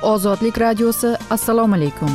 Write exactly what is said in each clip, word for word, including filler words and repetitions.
Ozodlik radiosi, assalomu alaykum.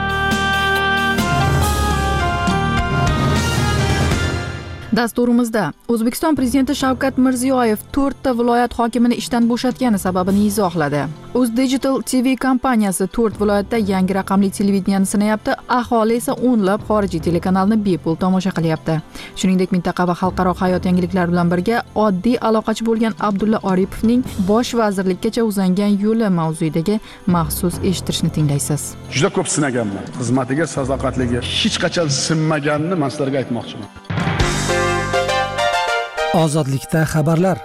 Dasturimizda O'zbekiston prezidenti Shavkat Mirziyoyev to'rtta viloyat hokimini ishdan bo'shatgani sababini izohladi. UzDigital T V kompaniyasi to'rt viloyatda yangi raqamli televideniyani sinayapti, aholi esa o'nlab xorijiy telekanalni bepul tomosha qilyapti. Shuningdek, mintaqa va xalqaro hayot yangiliklari bilan birga oddiy aloqachi bo'lgan Abdulla Oripovning bosh vazirlikkacha uzangan yo'li mavzuidagi maxsus eshittirishni tinglaysiz. Juda ko'p sinaganman. Xizmatiga, sadoqatligi hech qachon sinmaganini men sizlarga aytmoqchiman. Ozodlikda xabarlar.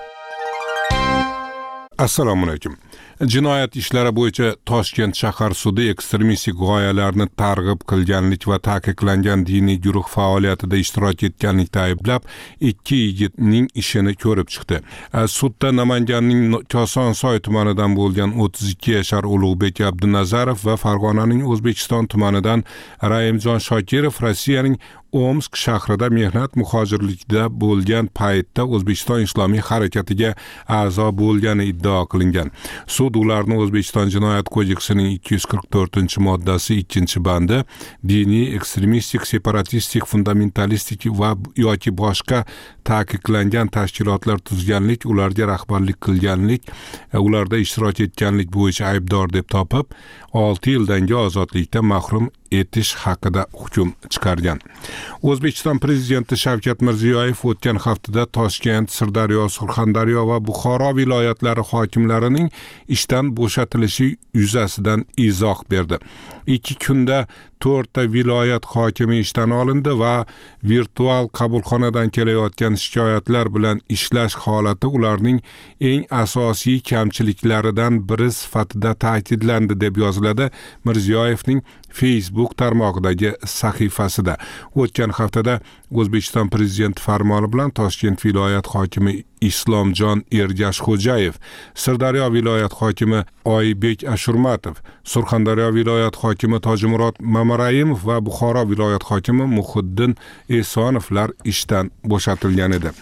Assalomu alaykum. Jinoyat ishlari bo'yicha Toshkent shahar sudi ekstremistik g'oyalarni targ'ib qilganlik va taqiqlangan diniy guruh faoliyatida ishtirok etganlikda ayblab ikki yigitning ishini ko'rib chiqdi. Sudda Namanganning Kosonsoy tumanidan bo'lgan o'ttiz ikki yashar Ulug'bek Abdunazarov va Farg'onaning O'zbekiston tumanidan Raimjon Shokirov Rossiyaning Omsk shahrida mehnat muhojirlikda bo'lgan paytda O'zbekiston Islomiy harakatiga a'zo bo'lgani iddao qilingan. Sud ularni O'zbekiston Jinoyat kodeksining ikki yuz qirq to'rtinchi moddasi ikkinchi bandi diniy, ekstremistik, separatistik, fundamentalistik va yoki boshqa taqiqlangan tashkilotlar tuzganlik, ularga rahbarlik qilganlik, ularda ishtirok etganlik bo'yicha aybdor deb topib, olti yildangi ozodlikdan mahrum etish haqida hukm chiqargan. O'zbekiston prezidenti Shavkat Mirziyoyev o'tgan haftada Toshkent, Sirdaryo, Surxondaryo va Buxoro viloyatlari hokimlarining ishdan bo'shatilishi yuzasidan izoh berdi. Ikki kunda to'rtta viloyat hokimi ishdan olindi va virtual qabulxonadan kelayotgan shikoyatlar bilan ishlash holati ularning eng asosiy kamchiliklaridan biri sifatida ta'kidlandi deb yoziladi Mirziyoyevning Facebook tarmog'idagi sahifasida. O'tgan haftada O'zbekiston prezidenti farmoni bilan Toshkent viloyat hokimi Islomjon Ergashxo'jayev, Sirdaryo viloyat hokimi Oybek Ashurmatov, Surxondaryo viloyat hokimi Tojimurod Mamarayimov va Buxoro viloyat hokimi Muhiddin Esonovlar ishdan bo'shatilgan edi.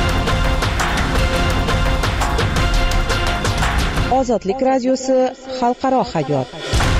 Ozodlik radiosi, xalqaro hayot.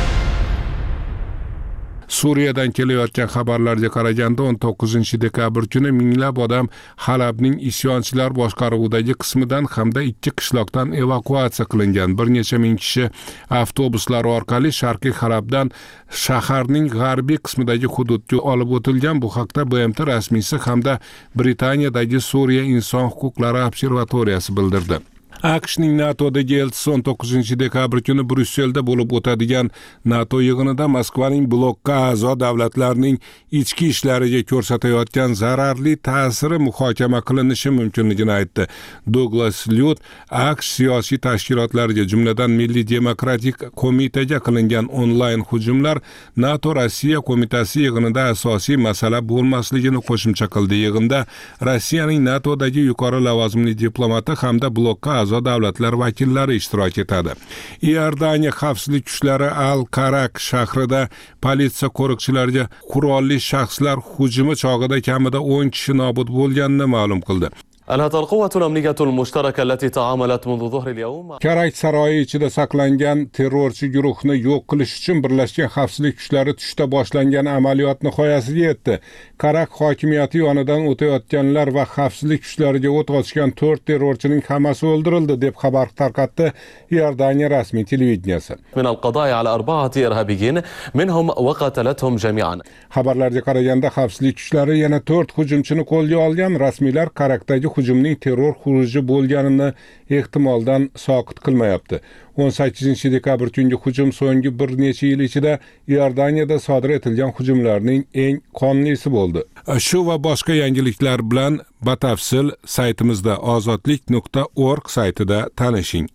Suriyadan kelayotgan xabarlarga qaraganda o'n to'qqizinchi dekabr kuni minglab odam Halabning isyonchilar boshqaruvidagi qismidan hamda ikki qishloqdan evakuatsiya qilingan. Bir necha ming kishi avtobuslar orqali Sharqiy Halabdan shaharning g'arbiy qismidagi hududga olib o'tilgan. Bu haqda B M T rasmiysi hamda Britaniyadagi Suriya inson huquqlari observatoriyasi bildirdi. AQShning NATOdagi elchisi o'n to'qqizinchi dekabr kuni Bryusselda bo'lib o'tadigan NATO yig'inida Moskvaning blokka a'zo davlatlarning ichki ishlariga ko'rsatayotgan zararli ta'siri muhokama qilinishi mumkinligini aytdi. Douglas Lyut AQSh siyosiy tashkilotlariga, jumladan Milliy demokratik qo'mitaga qilingan onlayn hujumlar NATO Rossiya qo'mitasi yig'inida asosiy masala bo'lmasligini qo'shimcha qildi. Yig'inda Rossiyaning NATOdagi yuqori lavozimli diplomati hamda blokka a'zo davlatlar vakillari ishtirok etadi. Iordaniya xavfsizlik kuchlari Al-Qarak shahrida politsiya qo'riqchilariga qurolli shaxslar hujumi chog'ida kamida o'n kishi nobud bo'lganini ma'lum qildi. أنهت القوة الأمنية المشتركة التي تعاملت منذ ظهر اليوم. Karak saroyi ichida saqlangan terrorchi guruhni yo'q qilish uchun Birlashgan xavfsizlik kuchlari tushda boshlangan amaliyot nihoyasiga yetdi. Karak hokimiyati yonidan o'tayotganlar va xavfsizlik kuchlariga o't ochgan to'rt terrorchining hammasi o'ldirildi deb xabar tarqatdi Iordaniya rasmiy televideniyasi. من القضاء على أربعة إرهابيين منهم وقتلتهم جميعا. Xabarlarga qaraganda xavfsizlik kuchlari yana to'rt hujumchini qo'lga olgan. Rasmiylar Karakdagi hujumning terror xuruji bo'lganini ehtimoldan soqit qilmayapti. o'n sakkizinchi dekabr kungi hujum so'nggi bir necha yil ichida Iordaniyada sodir etilgan hujumlarning eng qonlisi bo'ldi. Shu va boshqa yangiliklar bilan batafsil saytimizda ozodlik nuqta org saytida tanishing.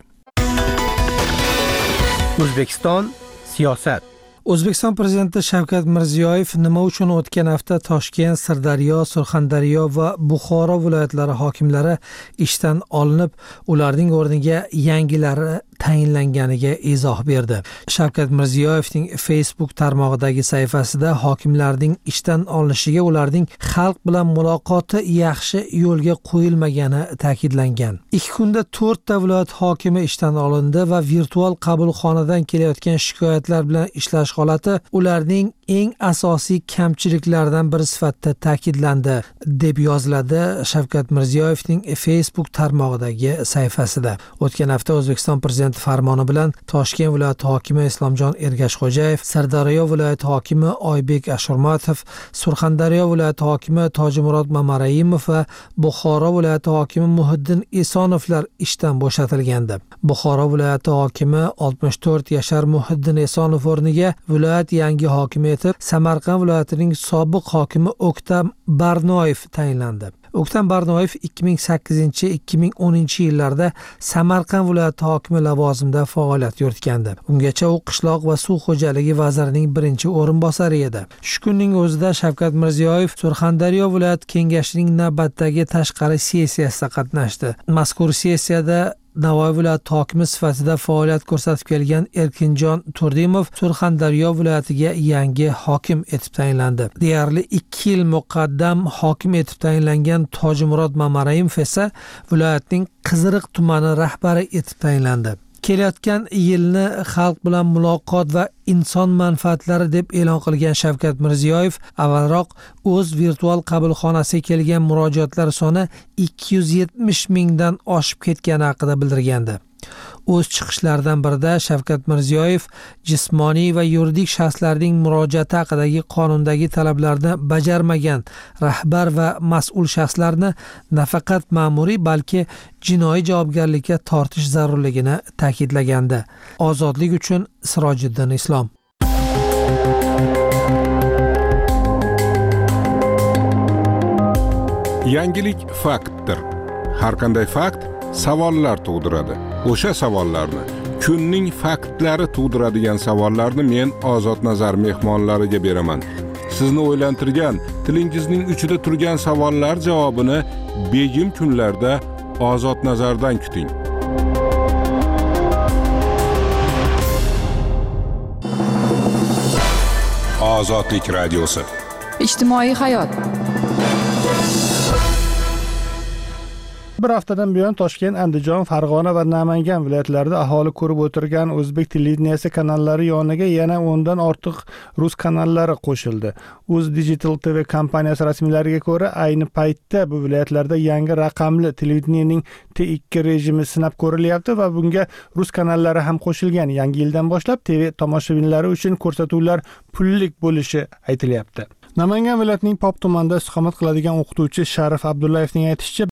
O'zbekiston siyosat. O'zbekiston prezidenti Shavkat Mirziyoyev nima uchun o'tgan hafta Toshkent, Sirdaryo, Surxondaryo va Buxoro viloyatlari hokimlari ishdan olinib, ularning o'rniga yangilari tayinlanganiga izoh berdi. Shavkat Mirziyoyevning Facebook tarmog'idagi sayfasida hokimlarning ishdan olinishiga ularning xalq bilan muloqoti yaxshi yo'lga qo'yilmagani ta'kidlangan. Ikki kunda to'rtta viloyat hokimi ishdan olindi va virtual qabulxonadan kelayotgan shikoyatlar bilan ishlash holati ularning eng asosiy kamchiliklaridan biri sifatida ta'kidlandi, deb yoziladi Shavkat Mirziyoyevning Facebook tarmog'idagi sayfasida. O'tgan hafta O'zbekiston Prezidenti farmoni bilan Toshkent viloyati hokimi Islomjon Ergashxo'jayev, Sirdaryo viloyati hokimi Oybek Ashurmatov, Surxondaryo viloyati hokimi Tojimurod Mamarayimov va Buxoro viloyati hokimi Muhiddin Esonovlar ishdan bo'shatilgandi. Buxoro viloyati hokimi oltmish to'rt yashar Muhiddin Esonov o'rniga viloyat yangi hokimi etib Samarqand viloyatining sobiq hokimi O'ktam Barnoyev tayinlandi. O'ktam Barnoyev ikki ming sakkizinchi ikki ming o'ninchi yillarda Samarqand viloyati hokimi lavozimida faoliyat yuritgandi. Ungacha u qishloq va suv xo'jaligi vazirining birinchi o'rinbosari edi. Shu kunning o'zida Shavkat Mirziyoyev Surxondaryo viloyat kengashining navbatdagi tashqari sessiyasida qatnashdi. Mazkur sessiyada Navoiy viloyati hokimi sifatida faoliyat ko'rsatib kelgan Erkinjon Turdimov Surxondaryo viloyatiga yangi hokim etib tayinlandi. Deyarli ikki yil muqaddam hokim etib tayinlangan Tojimurod Mamarayimov esa viloyatning Qiziriq tumani rahbari etib tayinlandi. Kelayotgan yilni xalq bilan muloqot va inson manfaatlari deb e'lon qilgan Shavkat Mirziyoyev avvalroq o'z virtual qabulxonasiga kelgan murojaatlar soni ikki yuz yetmish mingdan oshib ketgani haqida bildirgandi. O'z chiqishlaridan birida Shavkat Mirziyoyev jismoniy va yuridik shaxslarning murojaati haqidagi qonundagi talablarni bajarmagan rahbar va mas'ul shaxslarni nafaqat ma'muriy, balki jinoiy javobgarlikka tortish zarurligini ta'kidlagandi. Ozodlik uchun Sirojiddin Islom. Yangilik faktdir. Har qanday fakt savollar tug'diradi. O'sha savollarni, kunning faktlari tug'diradigan savollarni men Ozod Nazar mehmonlariga beraman. Sizni o'ylantirgan, tilingizning uchida turgan savollar javobini begim kunlarda Ozod Nazardan kuting. Ozodlik radiosi. Ijtimoiy hayot. Bir haftadan buyon Toshkent, Andijon, Farg'ona va Namangan viloyatlarida aholi ko'rib o'tirgan o'zbek televideniyasi kanallari yoniga yana o'ndan ortiq rus kanallari qo'shildi. Uz Digital T V kompaniyasi rasmiylariga ko'ra, ayni paytda bu viloyatlarda yangi raqamli televideniyaning T ikki rejimi sinab ko'rilyapti va bunga rus kanallari ham qo'shilgan. Yangi yildan boshlab T V tomoshabinlari uchun ko'rsatuvlar pullik bo'lishi aytilyapti. Namangan viloyatining Pop tumanida istiqomat qiladigan o'qituvchi Sharif Abdullayevning aytishicha,